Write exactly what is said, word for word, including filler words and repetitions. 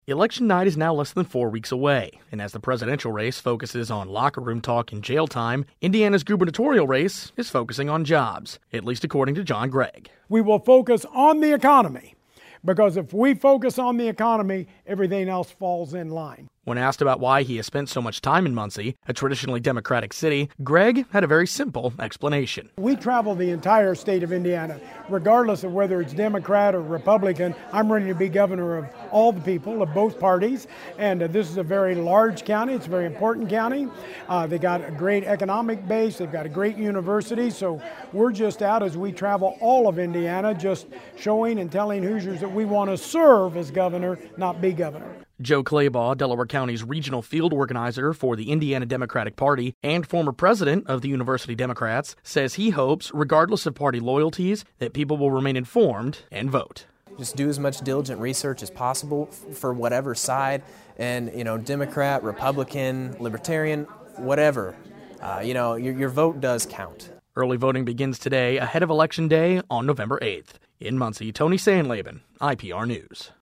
Election night is now less than four weeks away, and as the presidential race focuses on locker room talk and jail time, Indiana's gubernatorial race is focusing on jobs, at least according to John Gregg. We will focus on the economy, because if we focus on the economy, everything else falls in line. When asked about why he has spent so much time in Muncie, a traditionally Democratic city, Gregg had a very simple explanation. We travel the entire state of Indiana, regardless of whether it's Democrat or Republican. I'm ready to be governor of all the people of both parties, and uh, this is a very large county. It's a very important county. Uh, they got a great economic base. They've got a great university, so we're just out as we travel all of Indiana, just showing and telling Hoosiers that we want to serve as governor, not be governor. Joe Claybaugh, Delaware County's regional field organizer for the Indiana Democratic Party and former president of the University Democrats, says he hopes, regardless of party loyalties, that people will remain informed and vote. Just do as much diligent research as possible for whatever side, and, you know, Democrat, Republican, Libertarian, whatever. Uh, you know, your, your vote does count. Early voting begins today ahead of Election Day on November eighth. In Muncie, Tony Sandlaben, I P R News.